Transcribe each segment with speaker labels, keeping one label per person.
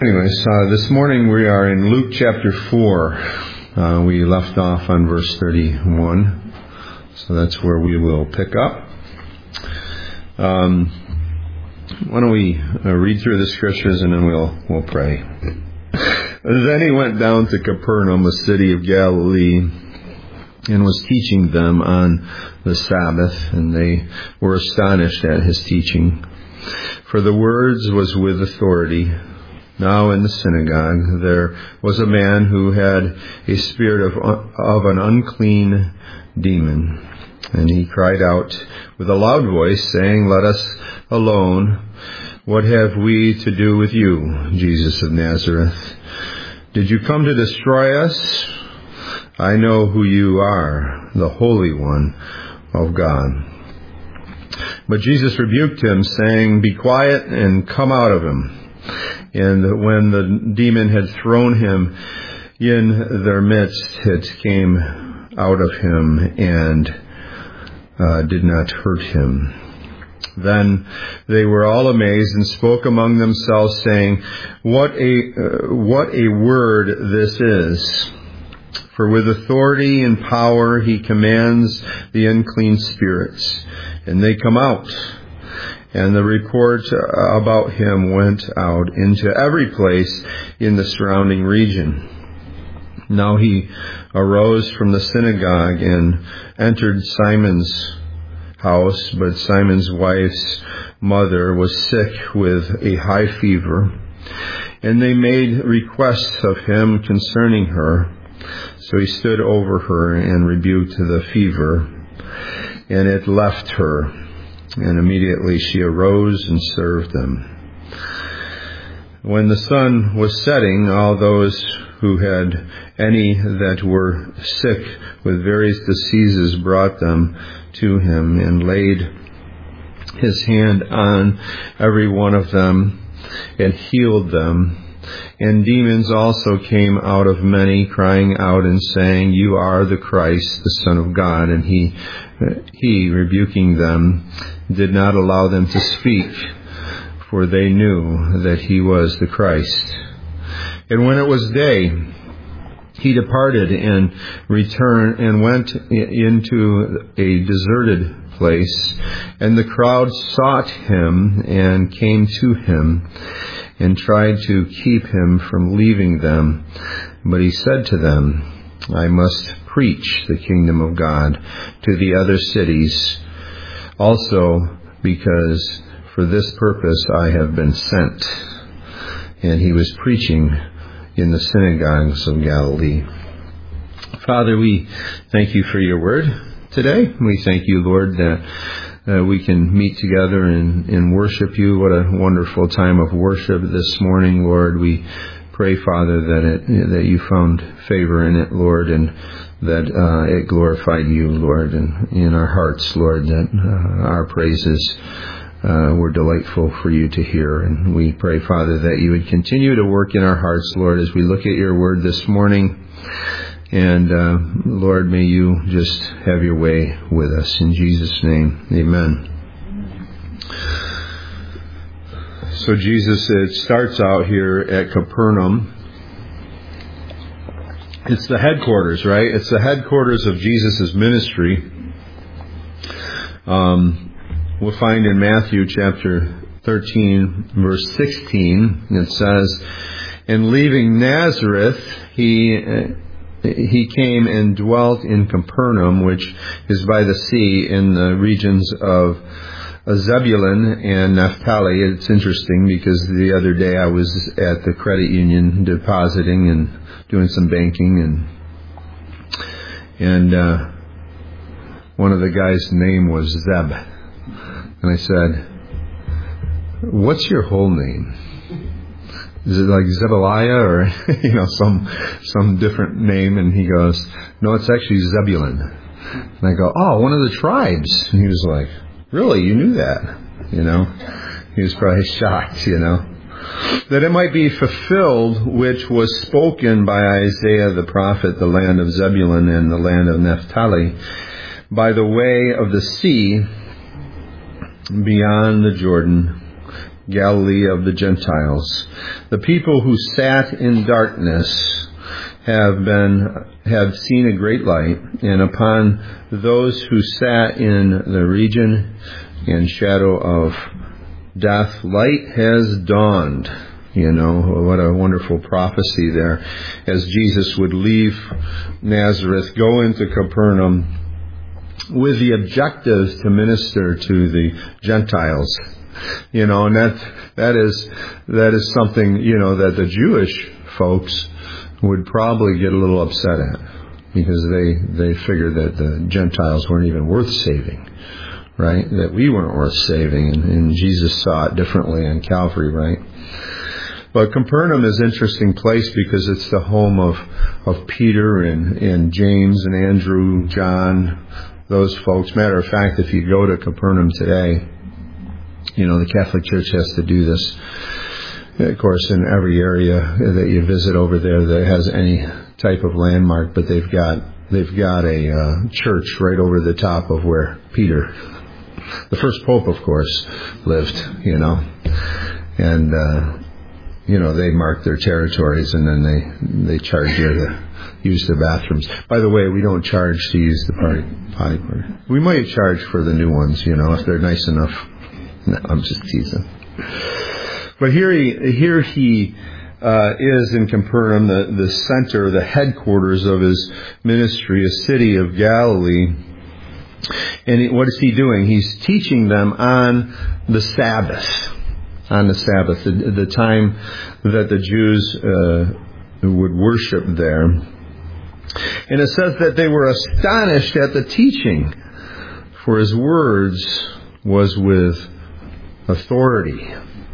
Speaker 1: Anyways, this morning we are in Luke chapter 4. We left off on verse 31, so that's where we will pick up. Why don't we read through the scriptures and then we'll pray. Then he went down to Capernaum, a city of Galilee, and was teaching them on the Sabbath, and they were astonished at his teaching. For the words was with authority. Now in the synagogue there was a man who had a spirit of an unclean demon. And he cried out with a loud voice, saying, "Let us alone. What have we to do with you, Jesus of Nazareth? Did you come to destroy us? I know who you are, the Holy One of God." But Jesus rebuked him, saying, "Be quiet and come out of him." And when the demon had thrown him in their midst, it came out of him and did not hurt him. Then they were all amazed and spoke among themselves, saying, What a word this is! For with authority and power he commands the unclean spirits, and they come out. And the report about him went out into every place in the surrounding region. Now he arose from the synagogue and entered Simon's house, but Simon's wife's mother was sick with a high fever, and they made requests of him concerning her. So he stood over her and rebuked the fever, and it left her. And immediately she arose and served them. When the sun was setting, all those who had any that were sick with various diseases brought them to him, and laid his hand on every one of them and healed them. And demons also came out of many, crying out and saying, "You are the Christ, the Son of God." And he rebuking them, did not allow them to speak, for they knew that he was the Christ. And when it was day, he departed and returned and went into a deserted place, and the crowd sought him and came to him and tried to keep him from leaving them. But he said to them, "I must preach the kingdom of God to the other cities also, because for this purpose I have been sent." And he was preaching in the synagogues of Galilee. Father, we thank you for your word today. We thank you, Lord, that we can meet together and worship you. What a wonderful time of worship this morning, Lord. We pray, Father, that you found favor in it, Lord, and that it glorified you, Lord, and in our hearts, Lord, that our praises were delightful for you to hear. And we pray, Father, that you would continue to work in our hearts, Lord, as we look at your word this morning. And Lord, may you just have your way with us. In Jesus' name, amen. So Jesus, it starts out here at Capernaum. It's the headquarters, right? It's the headquarters of Jesus' ministry. We'll find in Matthew chapter 13, verse 16, it says, "And leaving Nazareth, he came and dwelt in Capernaum, which is by the sea, in the regions of Zebulun and Naphtali." It's interesting because the other day I was at the credit union depositing and doing some banking, and one of the guys' name was Zeb. And I said, "What's your whole name? Is it like Zebediah or some different name?" And he goes, "No, it's actually Zebulun." And I go, "Oh, one of the tribes." And he was like, "Really? You knew that?" He was probably shocked, that it might be fulfilled which was spoken by Isaiah the prophet, the land of Zebulun and the land of Naphtali, by the way of the sea beyond the Jordan, Galilee of the Gentiles. The people who sat in darkness have seen a great light, and upon those who sat in the region and shadow of death, light has dawned. What a wonderful prophecy there. As Jesus would leave Nazareth, go into Capernaum with the objective to minister to the Gentiles. And that is something, that the Jewish folks would probably get a little upset at, because they figured that the Gentiles weren't even worth saving, right? That we weren't worth saving, and Jesus saw it differently on Calvary, right? But Capernaum is an interesting place because it's the home of Peter and James and Andrew, John, those folks. Matter of fact, if you go to Capernaum today, the Catholic Church has to do this, of course, in every area that you visit over there that has any type of landmark. But they've got a church right over the top of where Peter, the first pope, of course, lived. And they mark their territories, and then they charge you to use the bathrooms. By the way, we don't charge to use the potty party. We might charge for the new ones, if they're nice enough. No, I'm just teasing. But here he is in Capernaum, the center, the headquarters of his ministry, a city of Galilee. And what is he doing? He's teaching them on the Sabbath. On the Sabbath, the time that the Jews would worship there. And it says that they were astonished at the teaching, for his words was with authority.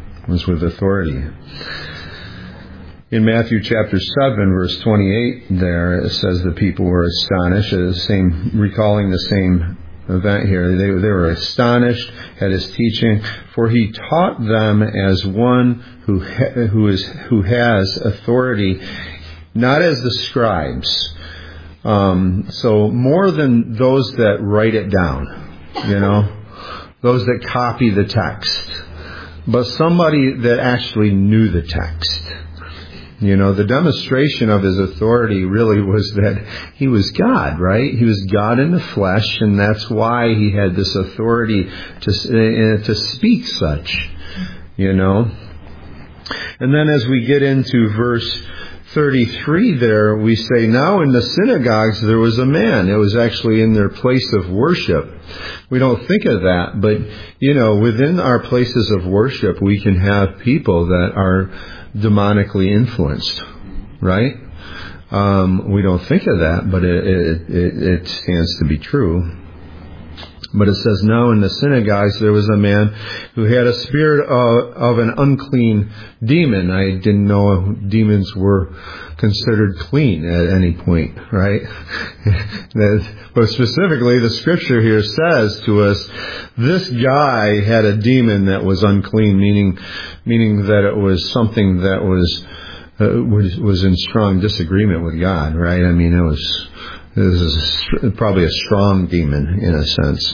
Speaker 1: In Matthew chapter 7, verse 28, there it says the people were astonished, recalling the same event here. They were astonished at his teaching, for he taught them as one who has authority, not as the scribes. So more than those that write it down, those that copy the text, but somebody that actually knew the text. The demonstration of his authority really was that he was God, right? He was God in the flesh, and that's why he had this authority to speak such, And then as we get into verse 33 there, we say, now in the synagogues there was a man. It was actually in their place of worship. We don't think of that, but, within our places of worship, we can have people that are demonically influenced, right? We don't think of that, but it stands to be true. But it says, now in the synagogues there was a man who had a spirit of an unclean demon. I didn't know demons were considered clean at any point, right? But specifically, the scripture here says to us, this guy had a demon that was unclean, meaning that it was something that was in strong disagreement with God, right? I mean, this is probably a strong demon in a sense.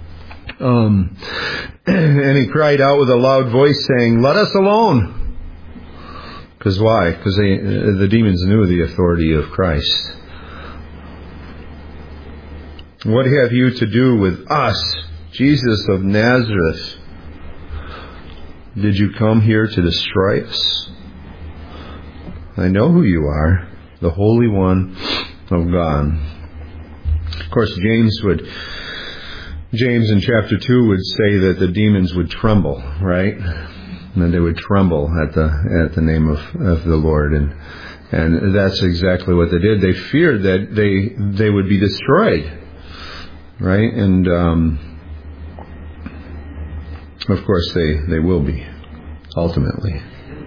Speaker 1: And he cried out with a loud voice saying, let us alone. Because why? Because the demons knew the authority of Christ. What have you to do with us, Jesus of Nazareth? Did you come here to destroy us? I know who you are, the Holy One of God. Of course, James in chapter 2 would say that the demons would tremble, right? And they would tremble at the name of the Lord, and that's exactly what they did. They feared that they would be destroyed, right? And of course they will be ultimately.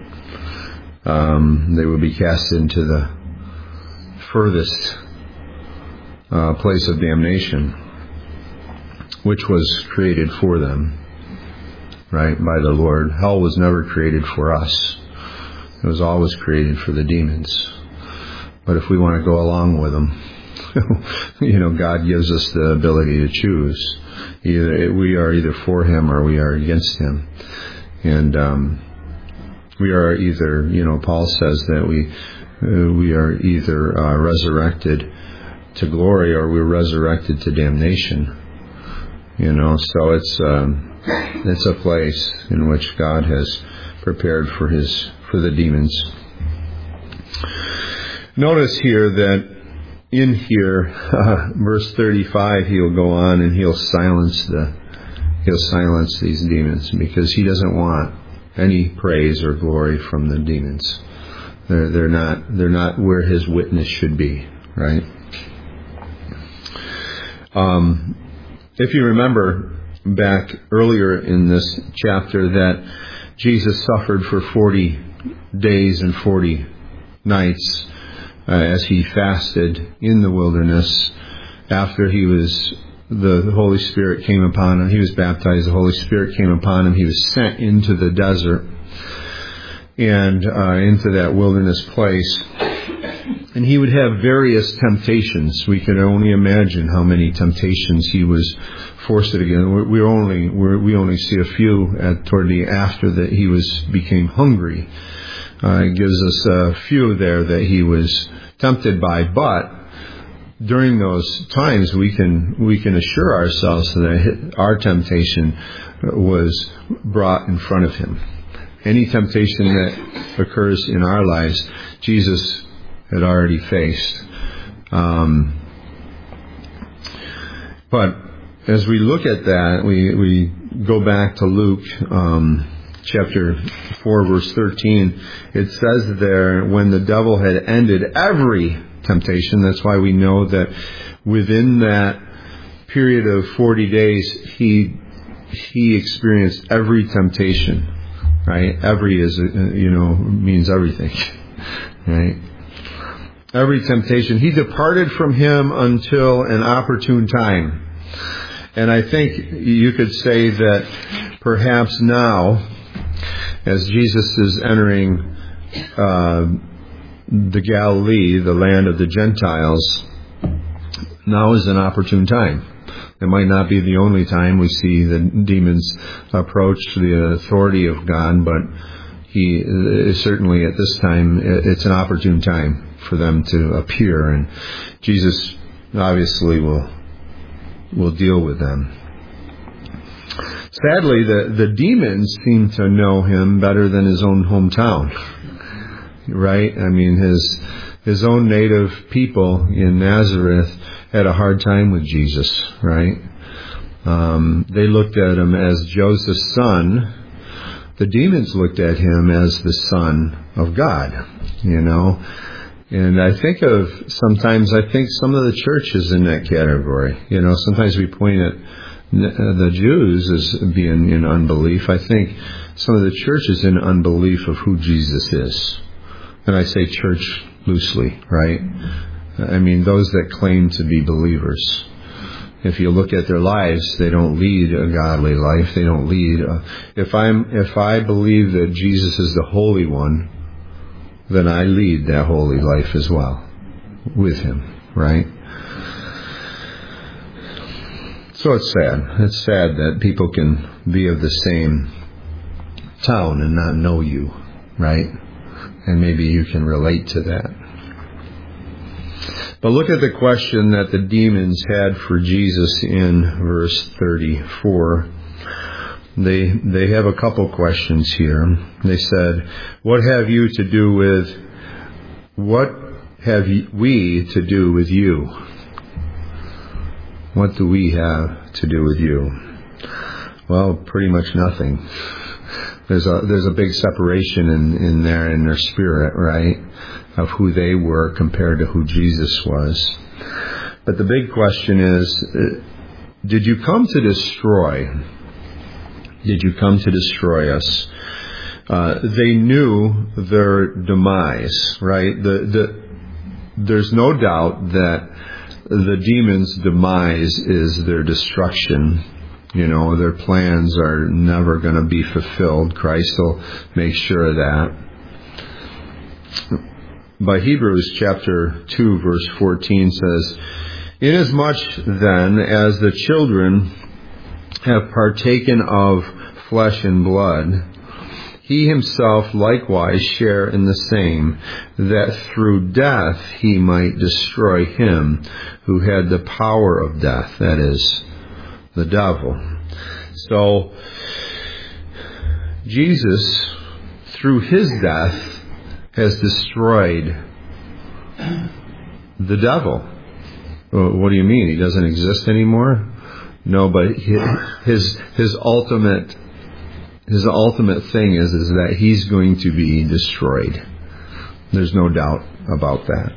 Speaker 1: They will be cast into the furthest place of damnation, which was created for them, right, by the Lord. Hell was never created for us. It was always created for the demons. But if we want to go along with them, God gives us the ability to choose. We are either for Him or we are against Him. And we are either, Paul says that we are either resurrected to glory or we're resurrected to damnation. So it's a place in which God has prepared for the demons. Notice here that in here, verse 35, he'll go on and he'll silence these demons, because he doesn't want any praise or glory from the demons. They're not where his witness should be, right? If you remember back earlier in this chapter that Jesus suffered for 40 days and 40 nights as he fasted in the wilderness after the Holy Spirit came upon him. He was baptized, the Holy Spirit came upon him. He was sent into the desert and into that wilderness place. And he would have various temptations. We can only imagine how many temptations he was forced against. We only see a few after that he became hungry. It gives us a few there that he was tempted by, but during those times we can assure ourselves that our temptation was brought in front of him. Any temptation that occurs in our lives, Jesus had already faced. But as we look at that, we go back to Luke chapter 4, verse 13. It says there, when the devil had ended every temptation, that's why we know that within that period of 40 days, he experienced every temptation, right? Every means everything, right? Every temptation. He departed from him until an opportune time. And I think you could say that perhaps now, as Jesus is entering the Galilee, the land of the Gentiles, now is an opportune time. It might not be the only time we see the demons approach the authority of God, but certainly at this time, it's an opportune time for them to appear, and Jesus obviously will deal with them. Sadly, the demons seem to know him better than his own hometown, right? I mean, his own native people in Nazareth had a hard time with Jesus, right? They looked at him as Joseph's son. The demons looked at him as the Son of God, And I think sometimes some of the church is in that category. Sometimes we point at the Jews as being in unbelief. I think some of the church is in unbelief of who Jesus is. And I say church loosely, right? I mean, those that claim to be believers. If you look at their lives, they don't lead a godly life. They don't lead. If I believe that Jesus is the Holy One, then I lead that holy life as well with him, right? So it's sad. It's sad that people can be of the same town and not know you, right? And maybe you can relate to that. But look at the question that the demons had for Jesus in verse 34. They have a couple questions here. They said, what have we to do with you? What do we have to do with you? Well, pretty much nothing. There's a big separation in their spirit, right? Of who they were compared to who Jesus was. But the big question is, did you come to destroy? Did you come to destroy us? They knew their demise, right? There's no doubt that the demons' demise is their destruction. Their plans are never going to be fulfilled. Christ will make sure of that. But Hebrews chapter 2 verse 14 says, inasmuch then as the children have partaken of flesh and blood, he himself likewise share in the same, that through death he might destroy him who had the power of death, that is, the devil. So, Jesus, through his death, has destroyed the devil. What do you mean? He doesn't exist anymore? No, but his ultimate thing is that he's going to be destroyed. There's no doubt about that.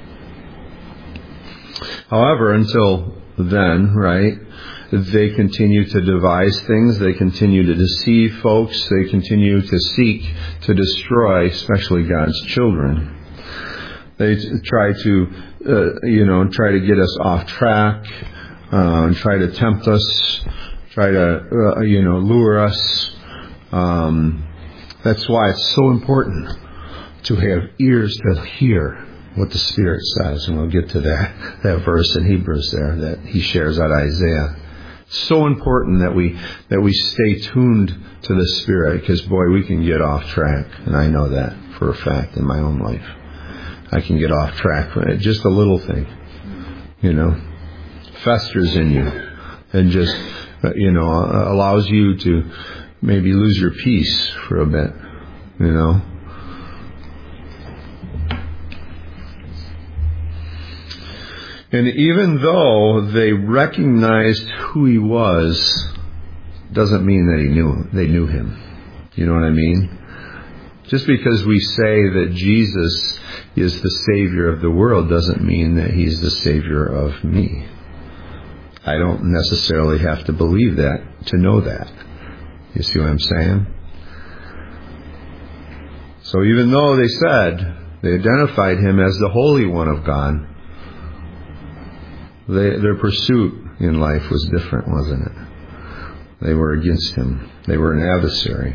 Speaker 1: However, until then, right, they continue to devise things. They continue to deceive folks. They continue to seek to destroy, especially God's children. They try to, get us off track, try to tempt us, try to, lure us. That's why it's so important to have ears to hear what the Spirit says. And we'll get to that verse in Hebrews there that he shares out of Isaiah. So important that we stay tuned to the Spirit, because boy, we can get off track. And I know that for a fact in my own life. I can get off track from just a little thing, festers in you and just, allows you to maybe lose your peace for a bit, And even though they recognized who he was, doesn't mean that they knew him. You know what I mean? Just because we say that Jesus is the Savior of the world doesn't mean that he's the Savior of me. I don't necessarily have to believe that to know that. You see what I'm saying? So even though they identified him as the Holy One of God, their pursuit in life was different, wasn't it? They were against him. They were an adversary.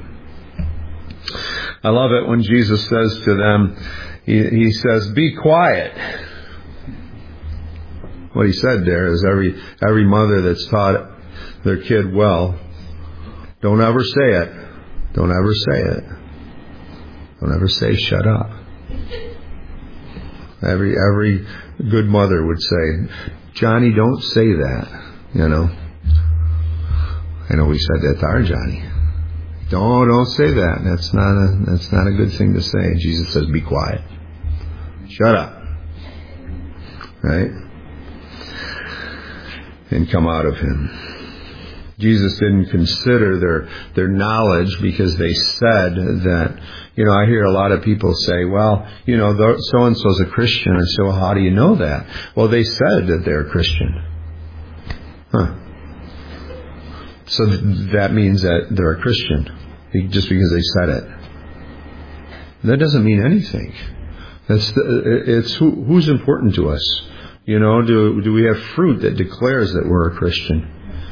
Speaker 1: I love it when Jesus says to them, he says, "Be quiet." What he said there is every mother that's taught their kid well, don't ever say it. Don't ever say it. Don't ever say shut up. Every good mother would say, Johnny, don't say that. I know we said that to our Johnny. Don't say that. That's not a good thing to say. Jesus says, be quiet. Shut up. Right? And come out of him. Jesus didn't consider their knowledge because they said that, I hear a lot of people say, well, so-and-so's a Christian. I say, well, how do you know that? Well, they said that they're a Christian. So that means that they're a Christian just because they said it. That doesn't mean anything. It's who's important to us. Do we have fruit that declares that we're a Christian?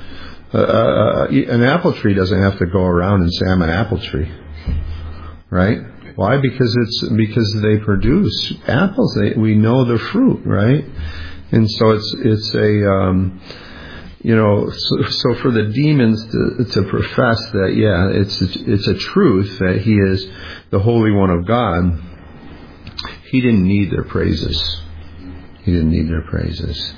Speaker 1: An apple tree doesn't have to go around and say, I'm an apple tree. Right? Why? Because they produce apples. We know the fruit, right? And so it's a, so for the demons to profess that, it's a truth that he is the Holy One of God, he didn't need their praises. He didn't need their praises.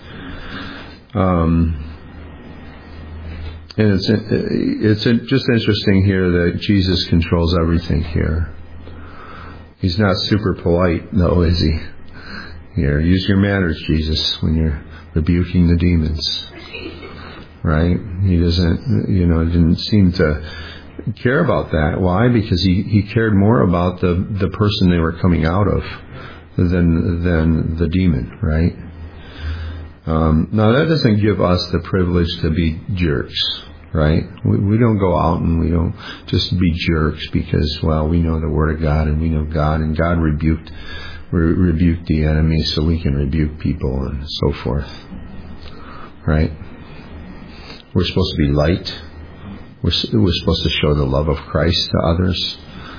Speaker 1: And it's just interesting here that Jesus controls everything here. He's not super polite, though, is he? Here, use your manners, Jesus, when you're rebuking the demons. Right? He didn't seem to care about that. Why? Because he cared more about the person they were coming out of than the demon, right? Now that doesn't give us the privilege to be jerks, right? We don't go out and we don't just be jerks because, well, we know the Word of God and we know God, and God rebuked the enemy so we can rebuke people and so forth, right? We're supposed to be light. We're supposed to show the love of Christ to others,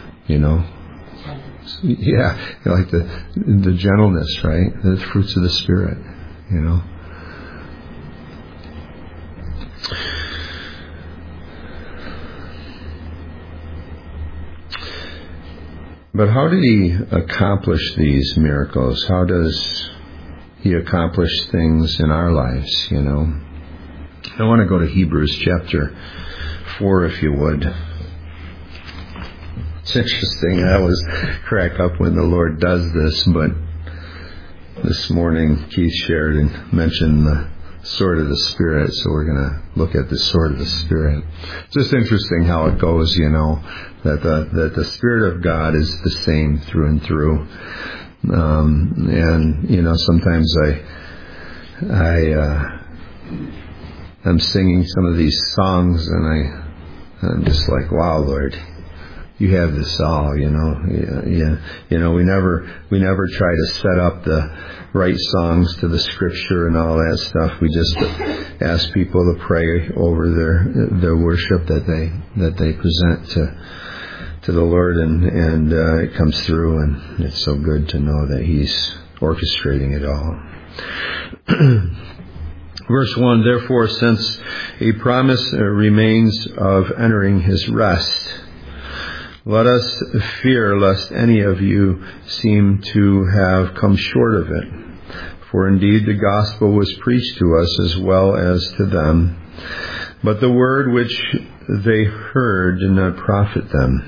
Speaker 1: Yeah, like the gentleness, right? The fruits of the Spirit, But how did he accomplish these miracles? How does he accomplish things in our lives, I want to go to Hebrews chapter 4, if you would. It's interesting. I always crack up when the Lord does this, but this morning Keith shared and mentioned the sword of the Spirit, so we're going to look at the sword of the Spirit. It's just interesting how it goes, that the Spirit of God is the same through and through. And sometimes I'm singing some of these songs, and I'm just like, wow, Lord, you have this all, we never try to set up the right songs to the Scripture and all that stuff. We just ask people to pray over their worship that they present to the Lord, and it comes through, and it's so good to know that He's orchestrating it all. Verse 1, therefore, since a promise remains of entering His rest, let us fear lest any of you seem to have come short of it. For indeed the gospel was preached to us as well as to them, but the word which they heard did not profit them,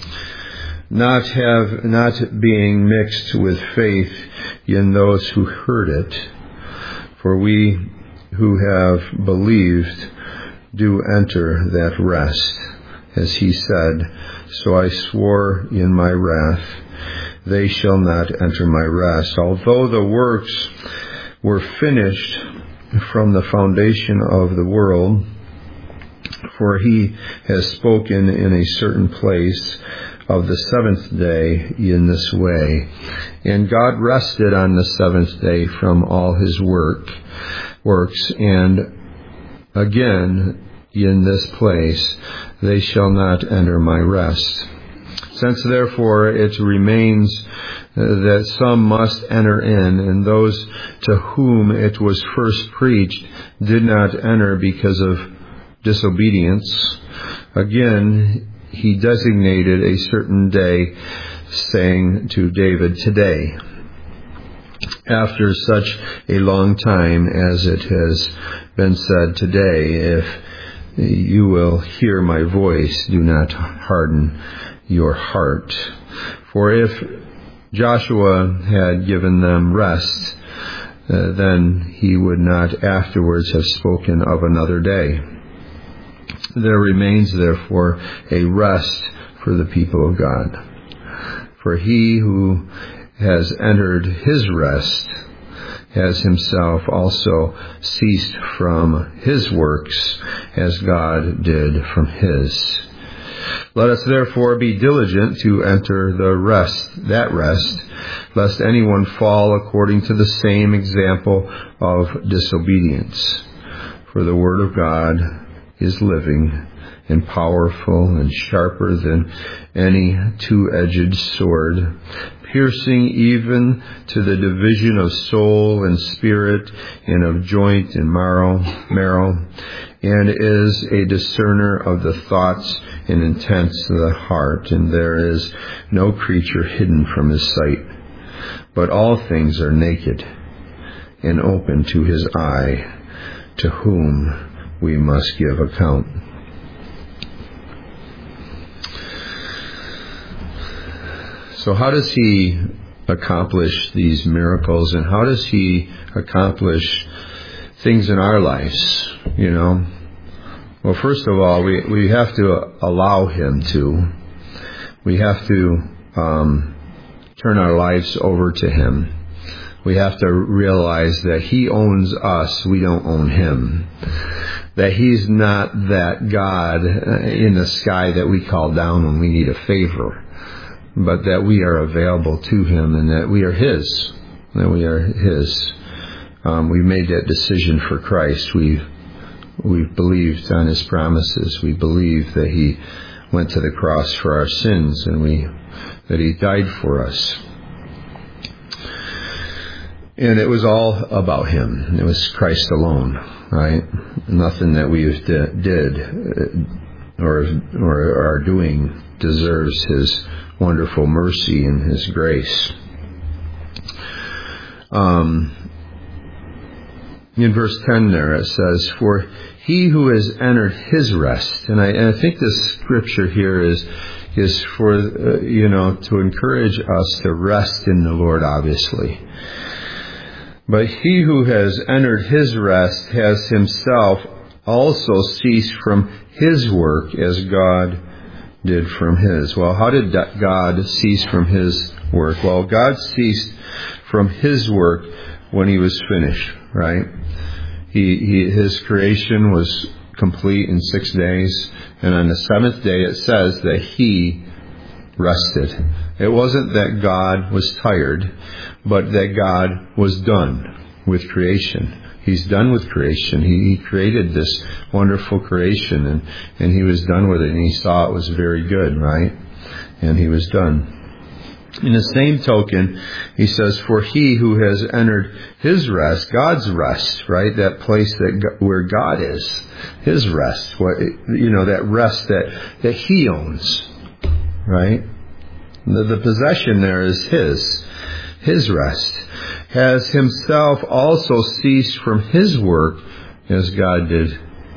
Speaker 1: not being mixed with faith in those who heard it. For we who have believed do enter that rest, as He said, so I swore in my wrath, they shall not enter my rest, although the works were finished from the foundation of the world. For He has spoken in a certain place of the seventh day in this way, and God rested on the seventh day from all His works, and again in this place they shall not enter my rest. Since therefore it remains that some must enter in, and those to whom it was first preached did not enter because of disobedience, again He designated a certain day, saying to David, today, after such a long time as it has been said, today, if you will hear my voice, do not harden your heart. For if Joshua had given them rest, then he would not afterwards have spoken of another day. There remains therefore a rest for the people of God. For he who has entered his rest has himself also ceased from his works, as God did from his. Let us therefore be diligent to enter that rest, lest anyone fall according to the same example of disobedience. For the word of God is living and powerful and sharper than any two-edged sword, piercing even to the division of soul and spirit and of joint and marrow, and is a discerner of the thoughts and intents of the heart. And there is no creature hidden from His sight, but all things are naked and open to His eye, to whom we must give account. So how does He accomplish these miracles, and how does He accomplish things in our lives, Well, first of all, we have to allow Him to. We have to turn our lives over to Him. We have to realize that He owns us, we don't own Him. That He's not that God in the sky that we call down when we need a favor, but that we are available to Him, and that we are His. We've made that decision for Christ. We've believed on His promises. We believe that He went to the cross for our sins, and that He died for us. And it was all about Him. It was Christ alone, right? Nothing that we did or are doing deserves His wonderful mercy and His grace. In verse 10 there it says, "For he who has entered His rest," and I think this scripture here is for to encourage us to rest in the Lord, obviously. "But he who has entered His rest has himself also ceased from His work as God did from His." Well, how did God cease from His work? Well, God ceased from His work when He was finished, right? His creation was complete in 6 days, and on the seventh day it says that He rested. It wasn't that God was tired, but that God was done with creation. He's done with creation. He created this wonderful creation, and He was done with it, and He saw it was very good, right? And He was done. In the same token, He says, "For he who has entered His rest," God's rest, right? That place where God is, His rest, that rest that He owns, right? The possession there is His rest, "has himself also ceased from His work as God did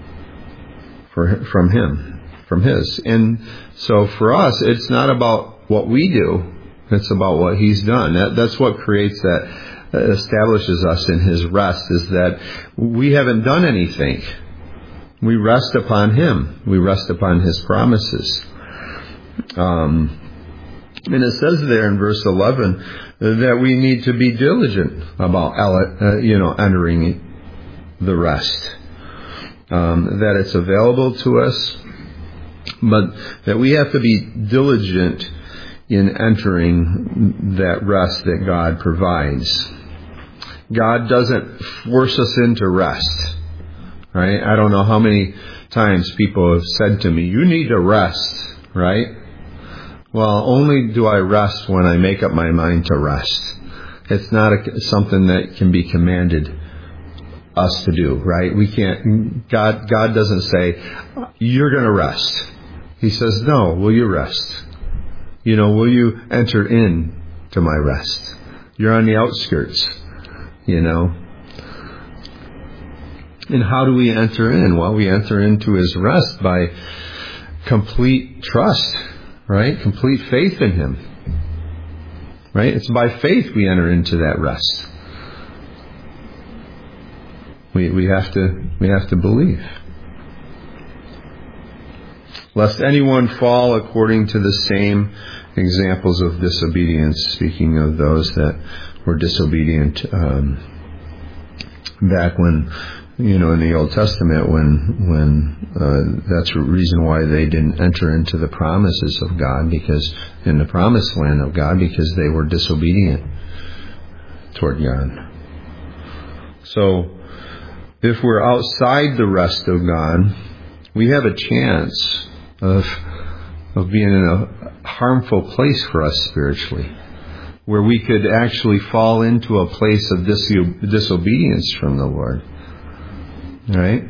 Speaker 1: from His." And so for us, it's not about what we do. It's about what He's done. That's what creates that, establishes us in His rest, is that we haven't done anything. We rest upon Him. We rest upon His promises. And it says there in verse 11 that we need to be diligent about entering the rest. That it's available to us, but that we have to be diligent in entering that rest that God provides. God doesn't force us into rest, right? I don't know how many times people have said to me, "You need to rest," right? Well, only do I rest when I make up my mind to rest. It's not something that can be commanded us to do, right? We can't. God doesn't say, "You're going to rest." He says, "No, will you rest? Will you enter in to my rest? You're on the outskirts, And how do we enter in? Well, we enter into His rest by complete trust, right? Complete faith in Him, right? It's by faith we enter into that rest. We have to believe. "Lest anyone fall according to the same examples of disobedience," speaking of those that were disobedient back when, in the Old Testament, when that's the reason why they didn't enter into the promises of God, because in the promised land of God, because they were disobedient toward God. So, if we're outside the rest of God, we have a chance of being in a harmful place for us spiritually, where we could actually fall into a place of disobedience from the Lord. Right?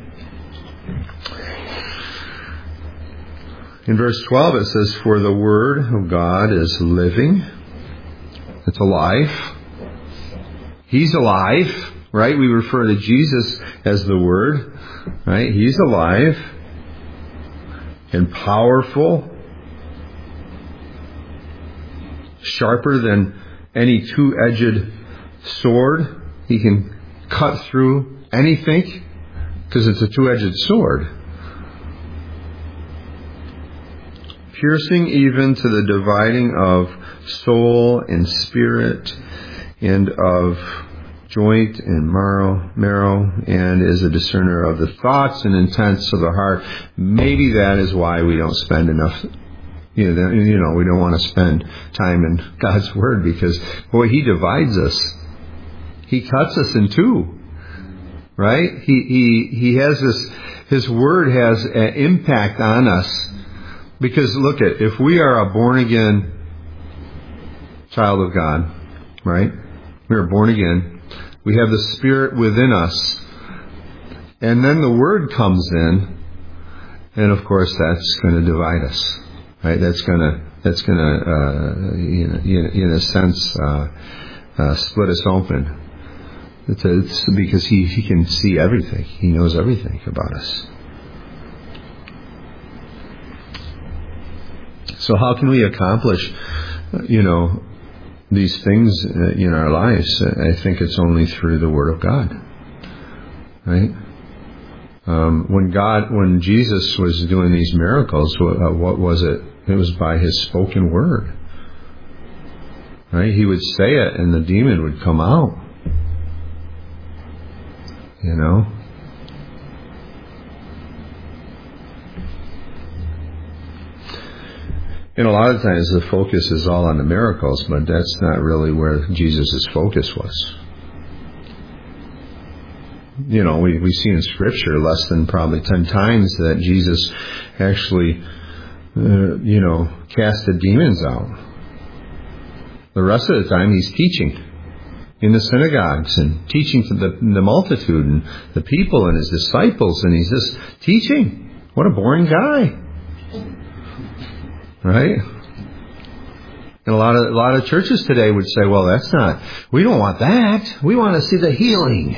Speaker 1: In verse 12 it says, "For the Word of God is living." It's alive. He's alive, right? We refer to Jesus as the Word, right? He's alive and powerful, sharper than any two-edged sword. He can cut through anything because it's a two-edged sword. "Piercing even to the dividing of soul and spirit and of joint and marrow, and is a discerner of the thoughts and intents of the heart." Maybe that is why we don't spend enough, we don't want to spend time in God's Word, because, boy, He divides us. He cuts us in two, right? He has this, His Word has an impact on us, because look if we are a born-again child of God, right? We are born again. We have the Spirit within us. And then the Word comes in, and of course that's going to divide us, right? That's going to that's going to, in a sense, split us open. It's because he can see everything. He knows everything about us. So how can we accomplish, these things in our lives? I think it's only through the Word of God. Right? When Jesus was doing these miracles, what was it? It was by His spoken word. Right? He would say it and the demon would come out. And a lot of times the focus is all on the miracles, but that's not really where Jesus' focus was. We see in Scripture less than probably 10 times that Jesus actually, cast the demons out. The rest of the time He's teaching in the synagogues and teaching to the multitude and the people and His disciples, and He's just teaching. What a boring guy. Right? And a lot of churches today would say, well, we don't want that. We want to see the healing.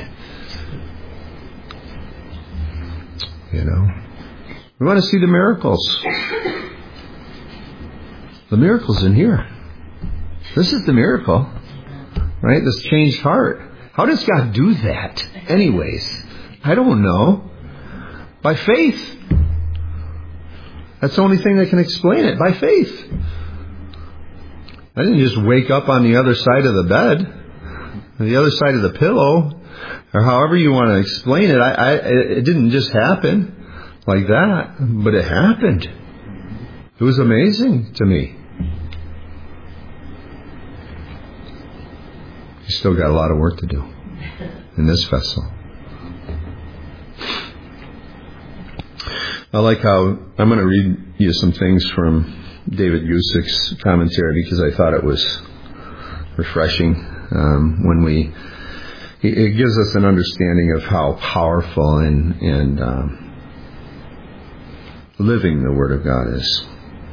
Speaker 1: We want to see the miracles. The miracle's in here. This is the miracle. Right? This changed heart. How does God do that anyways? I don't know. By faith. That's the only thing that can explain it. By faith. I didn't just wake up on the other side of the bed, the other side of the pillow, or however you want to explain it. It didn't just happen like that, but it happened. It was amazing to me. You still got a lot of work to do in this vessel. I like how I'm going to read you some things from David Gusick's commentary because I thought it was refreshing it gives us an understanding of how powerful and living the Word of God is.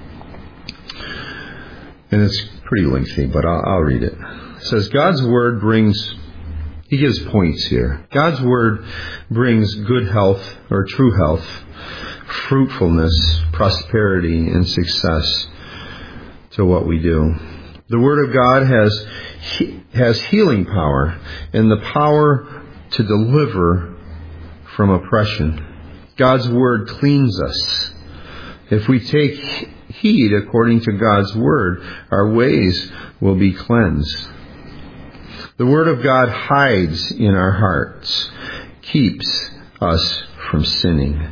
Speaker 1: And it's pretty lengthy, but I'll read it. It says, God's Word he gives points here. God's Word brings good health, or true health, fruitfulness, prosperity, and success to what we do. The Word of God has healing power and the power to deliver from oppression. God's Word cleans us. If we take heed according to God's Word, our ways will be cleansed. The Word of God hides in our hearts, keeps us from sinning.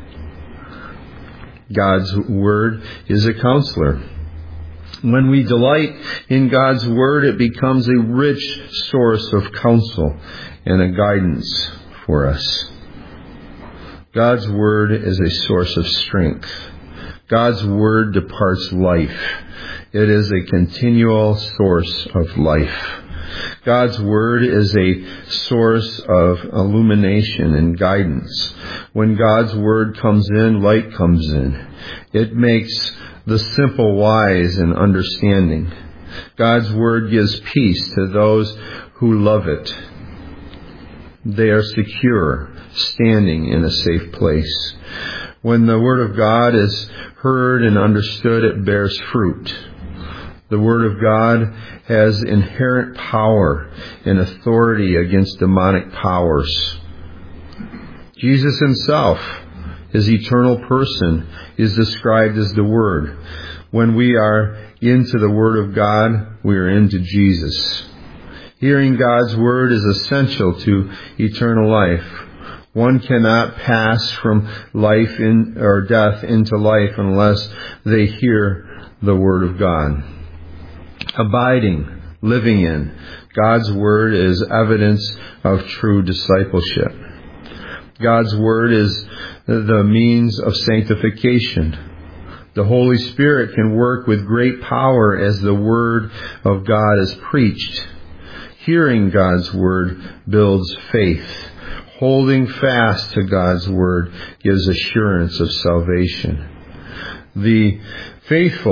Speaker 1: God's Word is a counselor. When we delight in God's Word, it becomes a rich source of counsel and a guidance for us. God's Word is a source of strength. God's Word departs life. It is a continual source of life. God's Word is a source of illumination and guidance. When God's Word comes in, light comes in. It makes the simple wise and understanding. God's Word gives peace to those who love it. They are secure, standing in a safe place. When the Word of God is heard and understood, it bears fruit. The Word of God has inherent power and authority against demonic powers. Jesus Himself, His eternal person, is described as the Word. When we are into the Word of God, we are into Jesus. Hearing God's Word is essential to eternal life. One cannot pass from life or death into life unless they hear the Word of God. Abiding, living in God's Word is evidence of true discipleship. God's Word is the means of sanctification. The Holy Spirit can work with great power as the Word of God is preached. Hearing God's Word builds faith. Holding fast to God's Word gives assurance of salvation. The faithful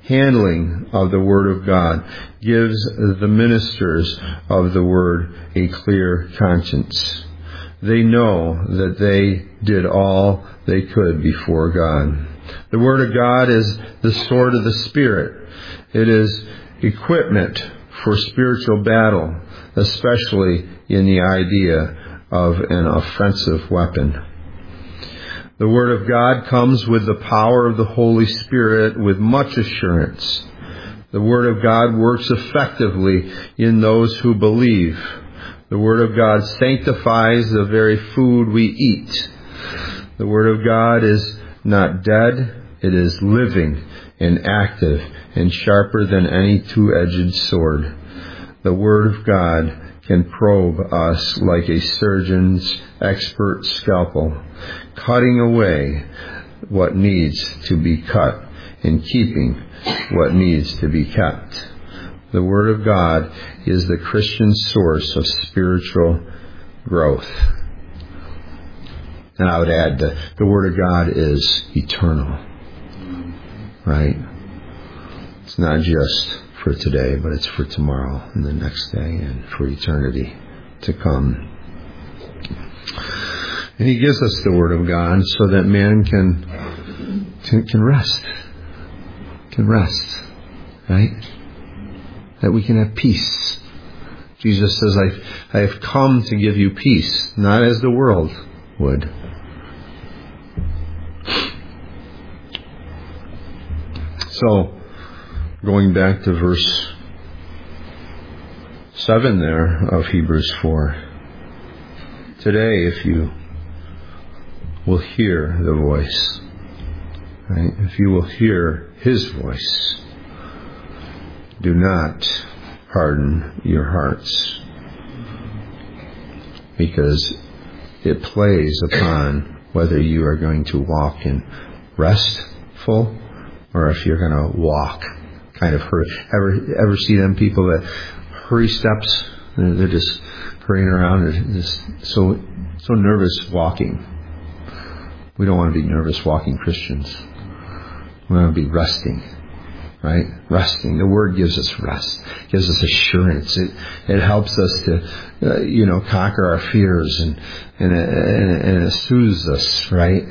Speaker 1: handling of the Word of God gives the ministers of the Word a clear conscience. They know that they did all they could before God. The Word of God is the sword of the Spirit. It is equipment for spiritual battle, especially in the idea of an offensive weapon. The Word of God comes with the power of the Holy Spirit with much assurance. The Word of God works effectively in those who believe. The Word of God sanctifies the very food we eat. The Word of God is not dead. It is living and active and sharper than any two-edged sword. The Word of God can probe us like a surgeon's expert scalpel, cutting away what needs to be cut and keeping what needs to be kept. The Word of God is the Christian source of spiritual growth. And I would add that the Word of God is eternal. Right? It's not just for today, but it's for tomorrow and the next day and for eternity to come. And He gives us the Word of God so that man can rest. Can rest. Right? That we can have peace. Jesus says, I have come to give you peace, not as the world would. So, going back to verse 7 there of Hebrews 4. Today, if you will hear the voice, right? If you will hear His voice, do not harden your hearts, because it plays upon whether you are going to walk in restful or if you're going to walk kind of hurry. Ever see them people that hurry steps? They're just hurrying around. They're just so nervous walking. We don't want to be nervous walking Christians. We want to be resting. Right? Resting. The Word gives us rest. Gives us assurance. It helps us to, conquer our fears and it soothes us, right?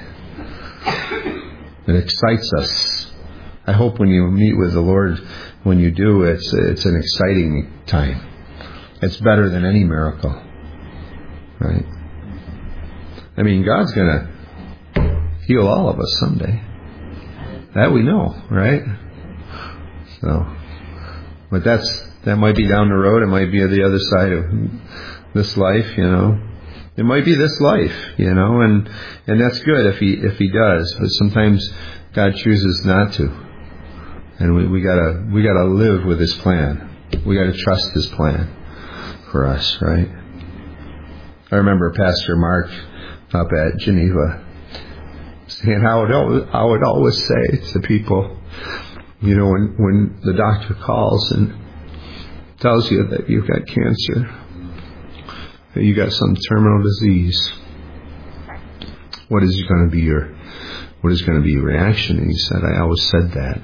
Speaker 1: It excites us. I hope when you meet with the Lord, when you do, it's an exciting time. It's better than any miracle. Right? I mean, God's going to heal all of us someday. That we know, right? So, but that might be down the road. It might be on the other side of this life, It might be this life, and that's good if he does. But sometimes God chooses not to, and we gotta live with His plan. We gotta trust His plan for us, right? I remember Pastor Mark up at Geneva saying, I would always say to people, when the doctor calls and tells you that you've got cancer, that you got some terminal disease, what is going to be your reaction? And he said, I always said that,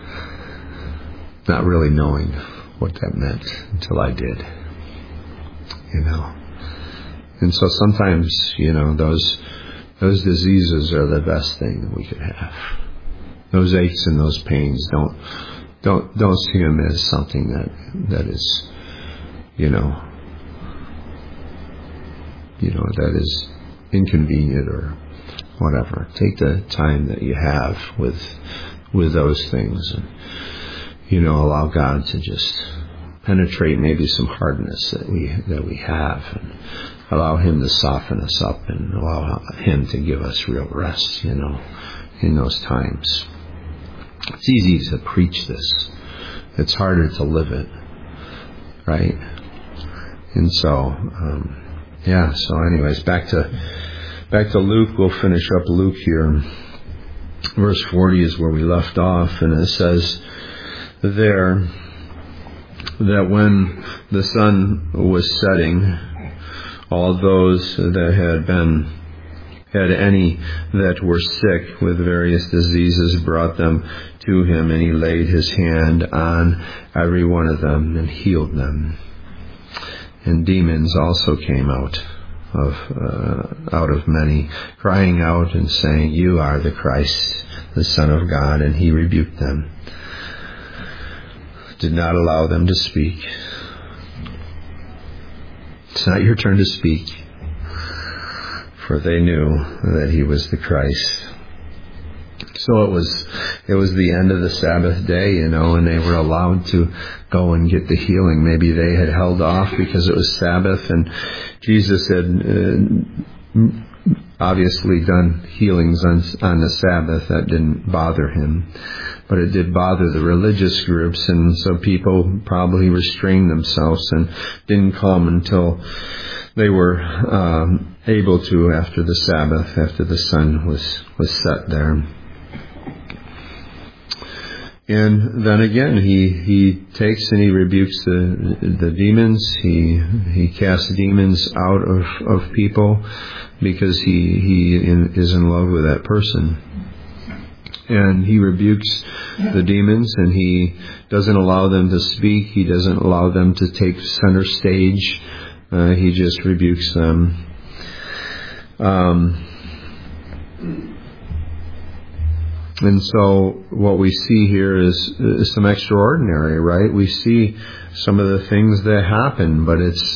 Speaker 1: not really knowing what that meant until I did. And so sometimes, those diseases are the best thing that we could have. Those aches and those pains, don't see them as something that is, that is inconvenient or whatever. Take the time that you have with those things, and allow God to just penetrate maybe some hardness that we have, and allow Him to soften us up, and allow Him to give us real rest, in those times. It's easy to preach this. It's harder to live it, right? And so, so anyways, back to Luke. We'll finish up Luke here. Verse 40 is where we left off, and it says there that when the sun was setting, all those that had been had any that were sick with various diseases brought them to him, and he laid his hand on every one of them and healed them. And demons also came out of many, crying out and saying, "You are the Christ, the Son of God." And he rebuked them, did not allow them to speak. It's not your turn to speak, for they knew that he was the Christ. So it was the end of the Sabbath day, and they were allowed to go and get the healing. Maybe they had held off because it was Sabbath, and Jesus had obviously done healings on the Sabbath. That didn't bother him, but it did bother the religious groups, and so people probably restrained themselves and didn't come until they were able to after the Sabbath, after the sun was set there. And then again, he takes and he rebukes the demons. He casts demons out of people because he is in love with that person. And he rebukes the demons, and he doesn't allow them to speak. He doesn't allow them to take center stage. He just rebukes them. And so what we see here is some extraordinary, right? We see some of the things that happen, but it's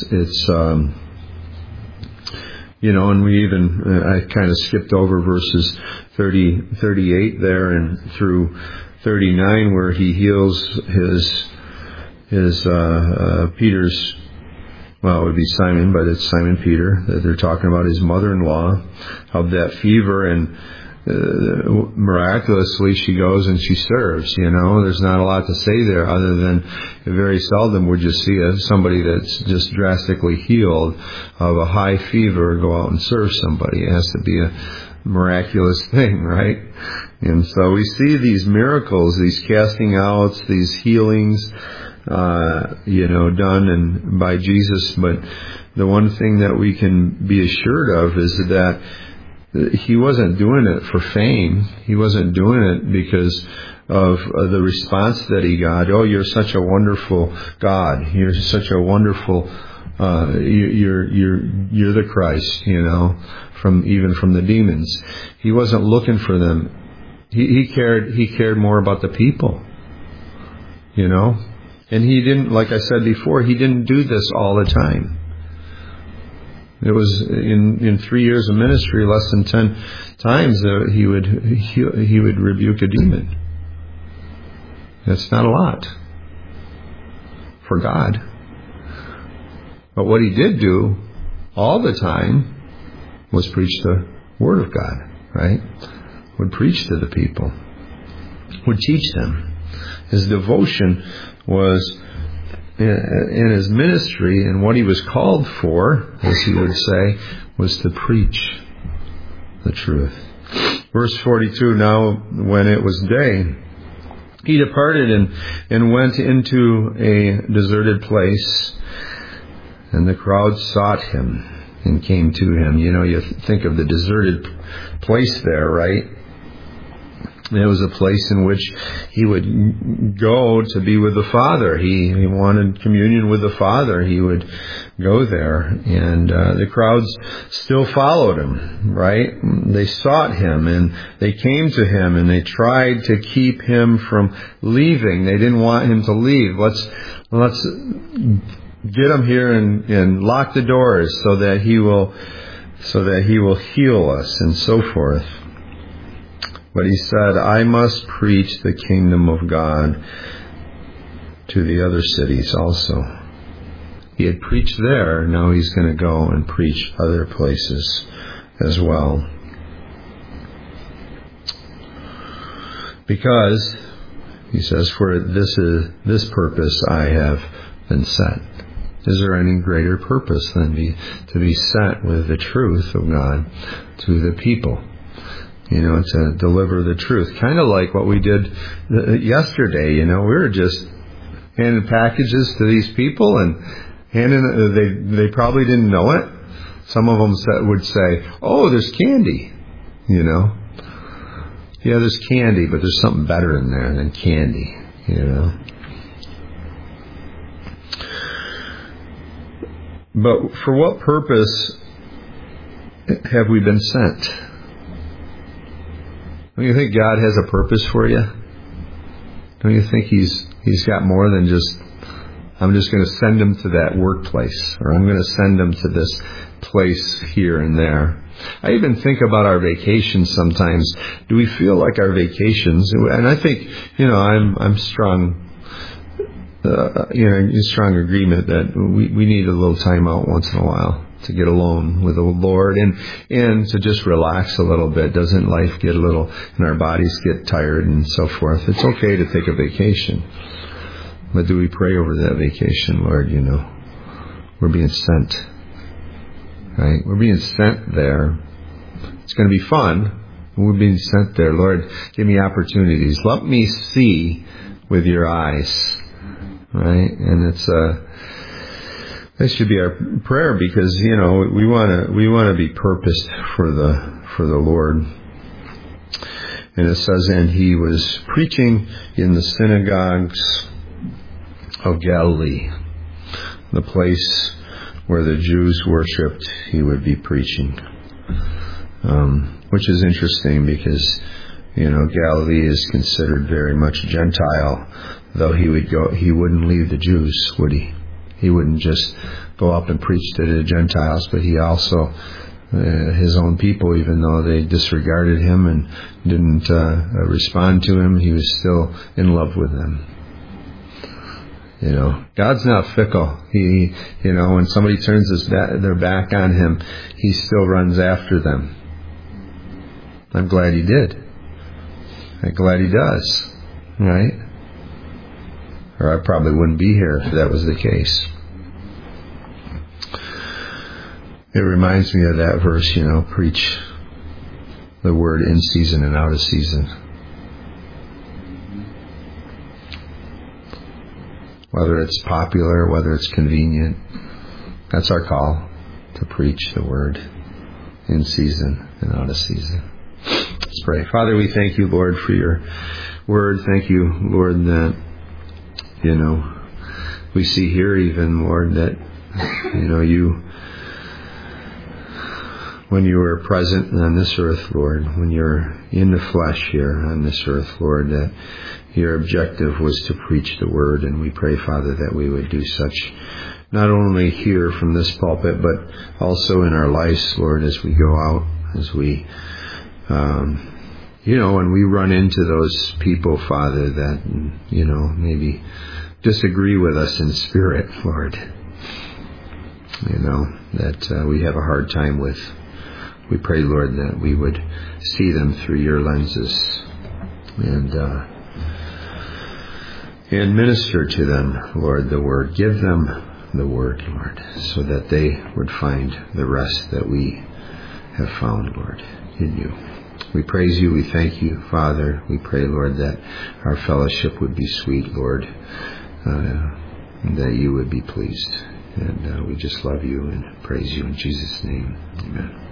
Speaker 1: and we even, I kind of skipped over verses 38 there and through 39 where he heals his Peter's, well, it would be Simon, but it's Simon Peter, that they're talking about his mother-in-law, of that fever, and miraculously she goes and she serves. There's not a lot to say there other than very seldom would you see somebody that's just drastically healed of a high fever go out and serve somebody. It has to be a miraculous thing, right? And so we see these miracles, these casting outs, these healings done and by Jesus. But the one thing that we can be assured of is that he wasn't doing it for fame. He wasn't doing it because of the response that he got. "Oh, you're such a wonderful God. You're such a wonderful. You're the Christ." From the demons. He wasn't looking for them. He cared more about the people. And he didn't, like I said before, he didn't do this all the time. It was in 3 years of ministry, less than 10 times he would rebuke a demon. That's not a lot for God. But what he did do all the time was preach the Word of God, right? Would preach to the people, would teach them. His devotion was in his ministry, and what he was called for, as he would say, was to preach the truth. Verse 42, "Now when it was day, he departed and went into a deserted place, and the crowd sought him and came to him." You think of the deserted place there, right? It was a place in which he would go to be with the Father. He wanted communion with the Father. He would go there. And the crowds still followed him, right? They sought him and they came to him and they tried to keep him from leaving. They didn't want him to leave. Let's get him here and lock the doors so that he will heal us and so forth. But he said, "I must preach the kingdom of God to the other cities also." He had preached there, now he's going to go and preach other places as well. Because, he says, "For this purpose I have been sent." Is there any greater purpose than to be sent with the truth of God to the people? To deliver the truth. Kind of like what we did yesterday. We were just handing packages to these people and they probably didn't know it. Some of them would say, "Oh, there's candy," you know. Yeah, there's candy, but there's something better in there than candy, you know. But for what purpose have we been sent? Don't you think God has a purpose for you? Don't you think He's got more than just, I'm just going to send him to that workplace, or I'm going to send him to this place here and there? I even think about our vacations sometimes. Do we feel like our vacations, and I think, I'm strong, in strong agreement that we need a little time out once in a while to get alone with the Lord and to just relax a little bit. Doesn't life get a little, and our bodies get tired and so forth? It's okay to take a vacation. But do we pray over that vacation, Lord? We're being sent. Right? We're being sent there. It's going to be fun. We're being sent there. Lord, give me opportunities. Let me see with your eyes. Right? And that should be our prayer, because, we want to be purposed for the Lord. And it says, and he was preaching in the synagogues of Galilee, the place where the Jews worshipped. He would be preaching, which is interesting because Galilee is considered very much Gentile. Though he wouldn't leave the Jews, would he? He wouldn't just go up and preach to the Gentiles, but he also his own people, even though they disregarded him and didn't respond to him, he was still in love with them. God's not fickle. He, when somebody turns their back on him, he still runs after them. I'm glad he did. I'm glad he does. Right? Or I probably wouldn't be here if that was the case. It reminds me of that verse, preach the word in season and out of season. Whether it's popular, whether it's convenient, that's our call, to preach the word in season and out of season. Let's pray. Father, we thank you, Lord, for your word. Thank you, Lord, that, we see here even, Lord, that, you, when you were present on this earth, Lord, when you're in the flesh here on this earth, Lord, that your objective was to preach the word. And we pray, Father, that we would do such not only here from this pulpit, but also in our lives, Lord, as we go out, as we, when we run into those people, Father, that, maybe disagree with us in spirit, Lord, that we have a hard time with. We pray, Lord, that we would see them through your lenses and minister to them, Lord, the word. Give them the word, Lord, so that they would find the rest that we have found, Lord, in you. We praise you. We thank you, Father. We pray, Lord, that our fellowship would be sweet, Lord, that you would be pleased. And we just love you and praise you in Jesus' name. Amen.